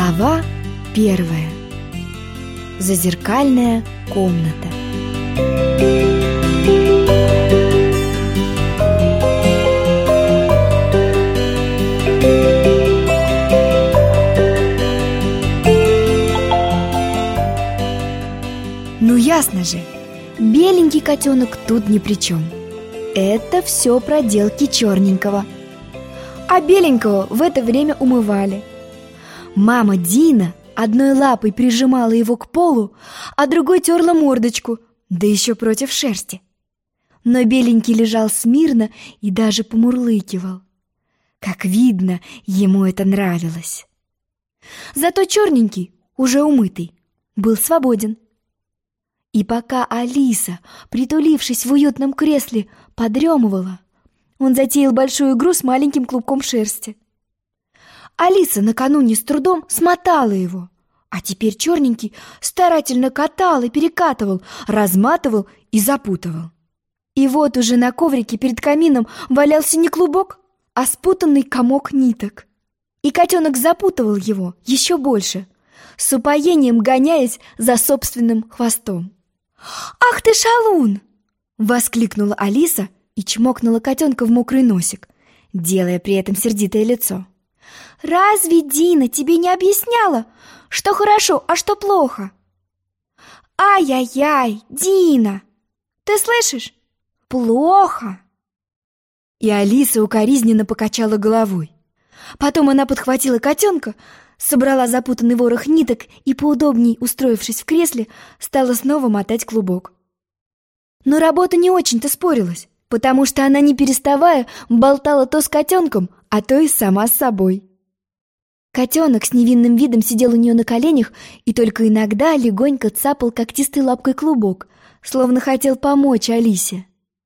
Глава 1. Зазеркальная комната. Ну ясно же, беленький котенок тут ни при чем. Это все проделки черненького. А беленького в это время умывали. Мама Дина одной лапой прижимала его к полу, а другой терла мордочку, да еще против шерсти. Но беленький лежал смирно и даже помурлыкивал. Как видно, ему это нравилось. Зато черненький, уже умытый, был свободен. И пока Алиса, притулившись в уютном кресле, подремывала, он затеял большую игру с маленьким клубком шерсти. Алиса накануне с трудом смотала его, а теперь черненький старательно катал и перекатывал, разматывал и запутывал. И вот уже на коврике перед камином валялся не клубок, а спутанный комок ниток. И котенок запутывал его еще больше, с упоением гоняясь за собственным хвостом. «Ах ты, шалун!» — воскликнула Алиса и чмокнула котенка в мокрый носик, делая при этом сердитое лицо. «Разве Дина тебе не объясняла, что хорошо, а что плохо?» «Ай-яй-яй, Дина, ты слышишь? Плохо!» И Алиса укоризненно покачала головой. Потом она подхватила котенка, собрала запутанный ворох ниток и, поудобней устроившись в кресле, стала снова мотать клубок. Но работа не очень-то спорилась, потому что она, не переставая, болтала то с котенком, а то и сама с собой. Котенок с невинным видом сидел у нее на коленях и только иногда легонько цапал когтистой лапкой клубок, словно хотел помочь Алисе.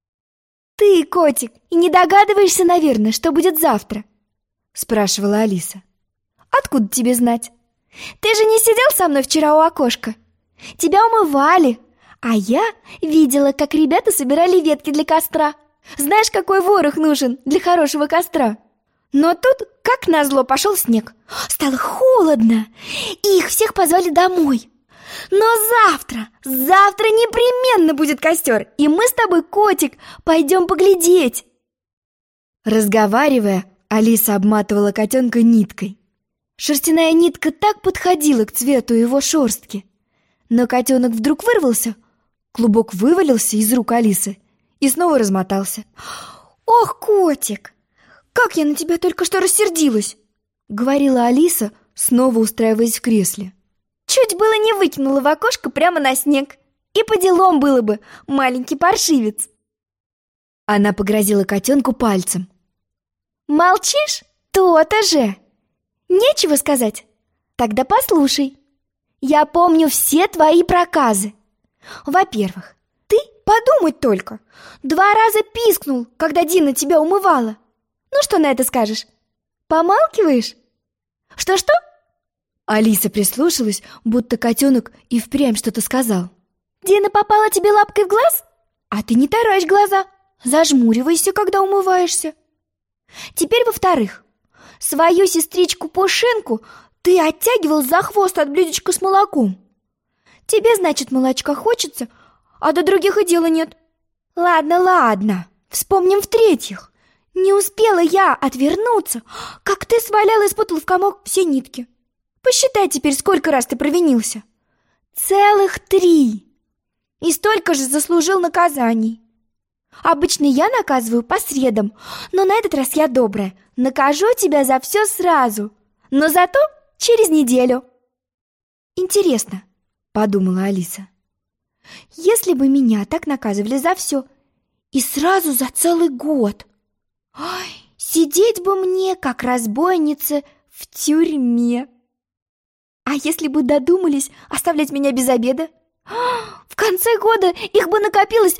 «Ты, котик, и не догадываешься, наверное, что будет завтра?» — спрашивала Алиса. «Откуда тебе знать? Ты же не сидел со мной вчера у окошка? Тебя умывали, а я видела, как ребята собирали ветки для костра. Знаешь, какой ворох нужен для хорошего костра? Но тут, как назло, пошел снег. Стало холодно, и их всех позвали домой. Но завтра непременно будет костер, и мы с тобой, котик, пойдем поглядеть». Разговаривая, Алиса обматывала котенка ниткой. Шерстяная нитка так подходила к цвету его шерстки. Но котенок вдруг вырвался, клубок вывалился из рук Алисы и снова размотался. «Ох, котик, как я на тебя только что рассердилась!» — говорила Алиса, снова устраиваясь в кресле. «Чуть было не выкинула в окошко прямо на снег. И по делам было бы, маленький паршивец!» Она погрозила котенку пальцем. «Молчишь? То-то же! Нечего сказать? Тогда послушай. Я помню все твои проказы. Во-первых, ты подумать только, 2 раза пискнул, когда Дина тебя умывала. Ну что на это скажешь? Помалкиваешь? Что-что?» Алиса прислушалась, будто котенок и впрямь что-то сказал. «Дина попала тебе лапкой в глаз? А ты не таращь глаза, зажмуривайся, когда умываешься. Теперь, во-вторых, свою сестричку Пушинку ты оттягивал за хвост от блюдечка с молоком. Тебе, значит, молочка хочется, а до других и дела нет. Ладно, вспомним в-третьих. Не успела я отвернуться, как ты свалял и спутал в комок все нитки. Посчитай теперь, сколько раз ты провинился. Целых 3. И столько же заслужил наказаний. Обычно я наказываю по средам, но на этот раз я добрая. Накажу тебя за все сразу, но зато через неделю». «Интересно», — подумала Алиса, «если бы меня так наказывали за все и сразу за целый год, сидеть бы мне, как разбойнице, в тюрьме. А если бы додумались оставлять меня без обеда? В конце года их бы накопилось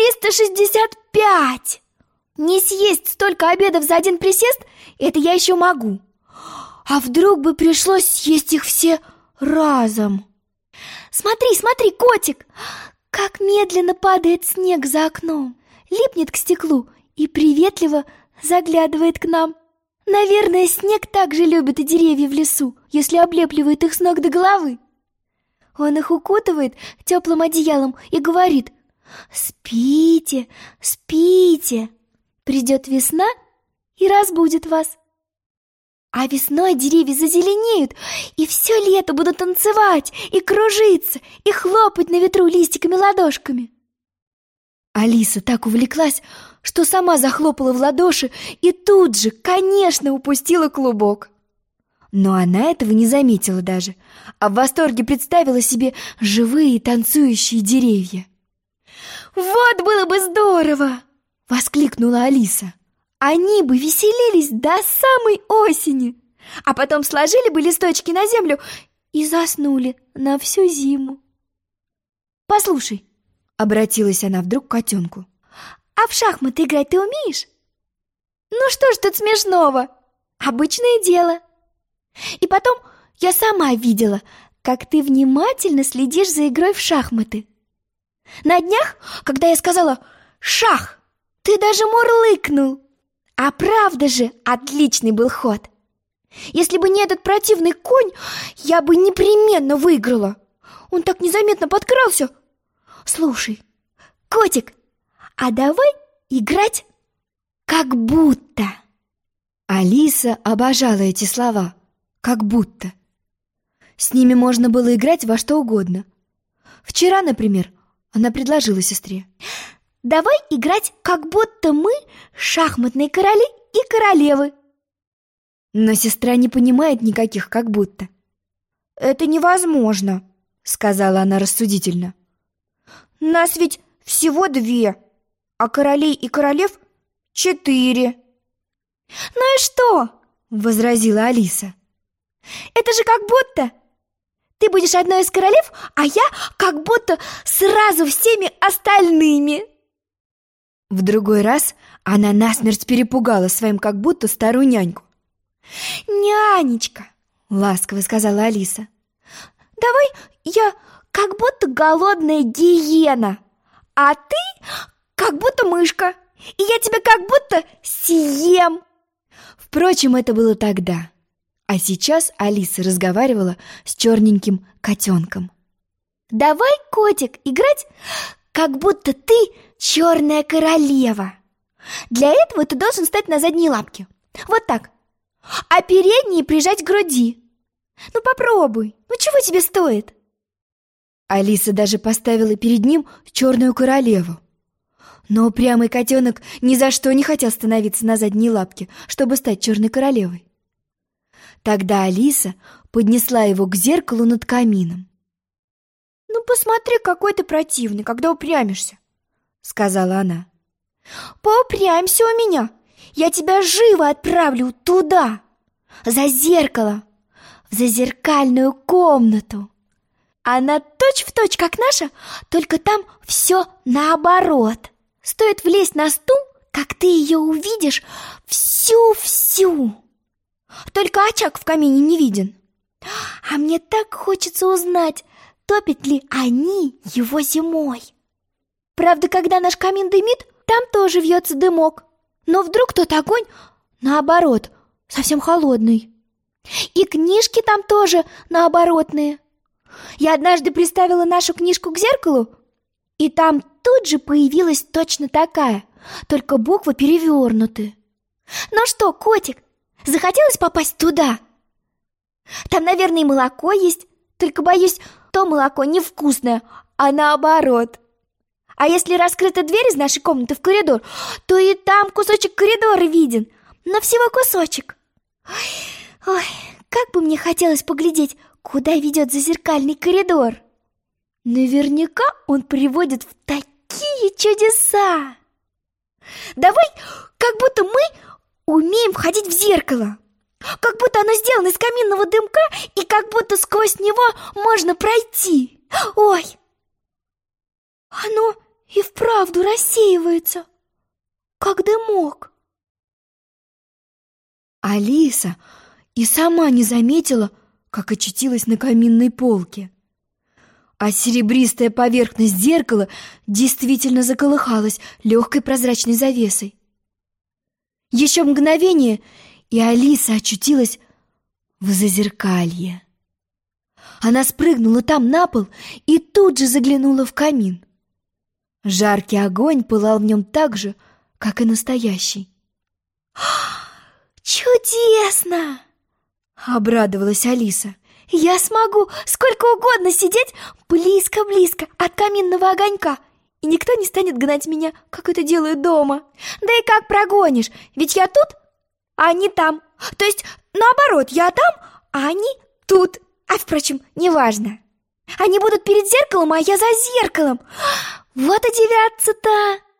365. Не съесть столько обедов за один присест — это я еще могу. А вдруг бы пришлось съесть их все разом? Смотри, котик, как медленно падает снег за окном, липнет к стеклу и приветливо заглядывает к нам. Наверное, снег так же любит и деревья в лесу, если облепливает их с ног до головы. Он их укутывает теплым одеялом и говорит: «Спите, спите, придет весна и разбудит вас». А весной деревья зазеленеют, и все лето будут танцевать и кружиться, и хлопать на ветру листиками-ладошками. Алиса так увлеклась, что сама захлопала в ладоши и тут же, конечно, упустила клубок. Но она этого не заметила даже, а в восторге представила себе живые танцующие деревья. «Вот было бы здорово!» — воскликнула Алиса. «Они бы веселились до самой осени, а потом сложили бы листочки на землю и заснули на всю зиму». «Послушай», — обратилась она вдруг к котенку, «а в шахматы играть ты умеешь?» «Ну что ж тут смешного? Обычное дело. И потом я сама видела, как ты внимательно следишь за игрой в шахматы. На днях, когда я сказала «шах», ты даже мурлыкнул. А правда же, отличный был ход. Если бы не этот противный конь, я бы непременно выиграла. Он так незаметно подкрался. Слушай, котик, а давай играть как будто. Алиса обожала эти слова «как будто». С ними можно было играть во что угодно. Вчера, например, она предложила сестре: «Давай играть, как будто мы шахматные короли и королевы». Но сестра не понимает никаких «как будто». «Это невозможно», — сказала она рассудительно. «Нас ведь всего 2, а королей и королев 4». «Ну и что?» — возразила Алиса. «Это же как будто. Ты будешь одной из королев, а я как будто сразу всеми остальными». В другой раз она насмерть перепугала своим как будто старую няньку. «Нянечка», — ласково сказала Алиса, «давай я как будто голодная гиена, а ты как будто мышка, и я тебя как будто съем». Впрочем, это было тогда, а сейчас Алиса разговаривала с черненьким котенком. «Давай, котик, играть, как будто ты черная королева. Для этого ты должен встать на задние лапки, вот так, а передние прижать к груди. Ну попробуй, ну чего тебе стоит?» Алиса даже поставила перед ним черную королеву. Но упрямый котенок ни за что не хотел становиться на задние лапки, чтобы стать черной королевой. Тогда Алиса поднесла его к зеркалу над камином. «Ну посмотри, какой ты противный, когда упрямишься», — сказала она. «Поупрямься у меня, я тебя живо отправлю туда, за зеркало, в зазеркальную комнату. Она точь-в-точь, как наша, только там все наоборот. Стоит влезть на стул, как ты ее увидишь всю-всю. Только очаг в камине не виден. А мне так хочется узнать, топят ли они его зимой. Правда, когда наш камин дымит, там тоже вьется дымок. Но вдруг тот огонь, наоборот, совсем холодный. И книжки там тоже наоборотные. Я однажды приставила нашу книжку к зеркалу, и там тут же появилась точно такая, только буквы перевернуты. Ну что, котик, захотелось попасть туда? Там, наверное, и молоко есть, только, боюсь, то молоко невкусное, а наоборот. А если раскрыта дверь из нашей комнаты в коридор, то и там кусочек коридора виден, но всего кусочек. Ой, как бы мне хотелось поглядеть, куда ведет зазеркальный коридор. Наверняка он приводит в такие чудеса. Давай, как будто мы умеем входить в зеркало, как будто оно сделано из каминного дымка, и как будто сквозь него можно пройти. Ой, оно и вправду рассеивается, как дымок. Алиса и сама не заметила, как очутилась на каминной полке. А серебристая поверхность зеркала действительно заколыхалась легкой прозрачной завесой. Еще мгновение, и Алиса очутилась в зазеркалье. Она спрыгнула там на пол и тут же заглянула в камин. Жаркий огонь пылал в нем так же, как и настоящий. «Чудесно!» — обрадовалась Алиса. «Я смогу сколько угодно сидеть близко-близко от каминного огонька, и никто не станет гнать меня, как это делают дома. Да и как прогонишь? Ведь я тут, а они там. То есть, наоборот, я там, а они тут. А, впрочем, неважно. Они будут перед зеркалом, а я за зеркалом. Вот удивятся-то!»